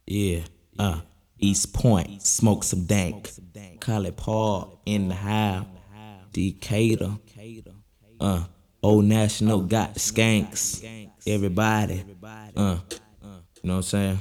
Yeah, East Point, smoke some dank. Call it Paul in the house. Decatur, Old National got the skanks. Everybody, you know what I'm saying?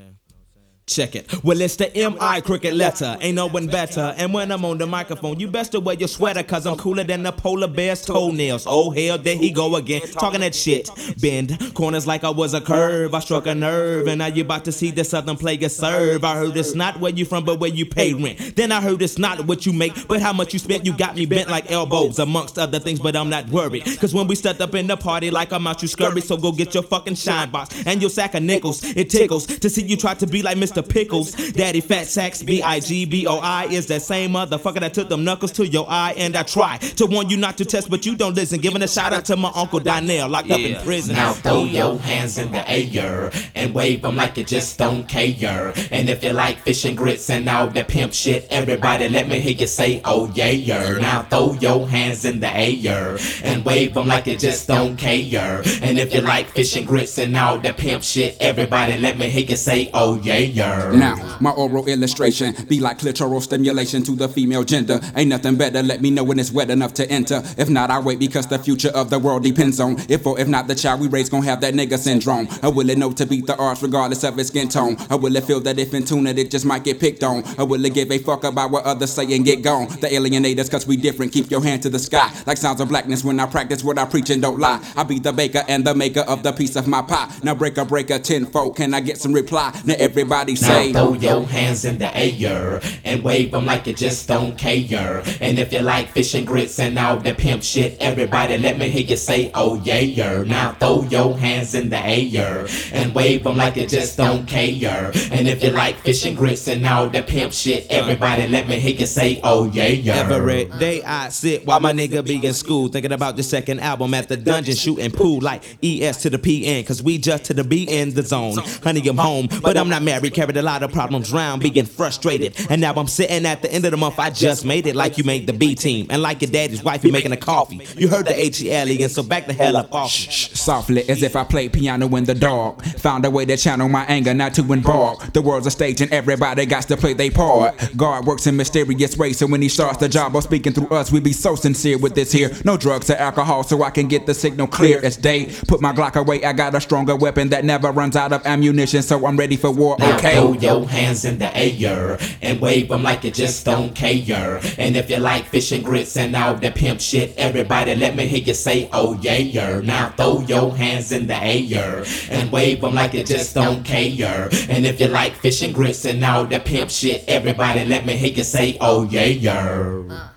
Check it. Well, it's the M.I. cricket letter. Ain't no one better. And when I'm on the microphone, you best to wear your sweater, cause I'm cooler than the polar bear's toenails. Oh, hell, there he go again. Talking that shit. Bend corners like I was a curve. I struck a nerve. And now you about to see the southern player serve. I heard it's not where you from, but where you pay rent. Then I heard it's not what you make, but how much you spent. You got me bent like elbows, amongst other things, but I'm not worried. Cause when we stepped up in the party, like I'm out, you scurry. So go get your fucking shine box and your sack of nickels. It tickles to see you try to be like Mr. Pickles. Daddy Fat Sacks, B-I-G-B-O-I is that same motherfucker that took them knuckles to your eye. And I try to warn you not to test, but you don't listen. Giving a shout out to my uncle Donnell, locked up in prison. Now throw your hands in the air and wave them like you just don't care. And if you like fish and grits and all that pimp shit, everybody let me hear you say, oh yeah. Now throw your hands in the air and wave them like you just don't care. And if you like fish and grits and all that pimp shit, everybody let me hear you say, oh yeah. Now, my oral illustration be like clitoral stimulation to the female gender. Ain't nothing better, let me know when it's wet enough to enter. If not, I wait because the future of the world depends on if or if not the child we raise gon' have that nigga syndrome. Or will it know to beat the odds regardless of its skin tone? Or will it feel that if in tune that it just might get picked on? Or will it give a fuck about what others say and get gone? The alienators cause we different, keep your hand to the sky. Like sounds of blackness when I practice what I preach and don't lie. I be the baker and the maker of the piece of my pie. Now breaker tenfold, can I get some reply? Now everybody say, now throw your hands in the air and wave them like you just don't care. And if you like fish and grits and all the pimp shit, everybody let me hear you say, oh yeah. Now throw your hands in the air and wave them like you just don't care. And if you like fish and grits and all the pimp shit, everybody let me hear you say, oh yeah. Every day I sit while my nigga be in school, thinking about the second album at the dungeon, shooting pool like ES to the PN, cause we just to the B in the zone. Honey, I'm home, but I'm not married, carried a lot of problems round, being frustrated. And now I'm sitting at the end of the month, I just made it like you made the B team. And like your daddy's wife, you making a coffee. You heard the H-E-L-E, and so back the hell up off. Softly, as if I played piano in the dark. Found a way to channel my anger, not to embark. The world's a stage and everybody got to play their part. God works in mysterious ways, so when he starts the job of speaking through us, we be so sincere with this here. No drugs or alcohol, so I can get the signal clear as day. Put my Glock away, I got a stronger weapon that never runs out of ammunition, so I'm ready for war, okay? Now throw your hands in the air and wave them like you just don't care. And if you like fish and grits and all the pimp shit, everybody let me hear you say, oh yeah. Now throw your hands in the air and wave them like you just don't care. And if you like fish and grits and all the pimp shit, everybody let me hear you say, oh yeah.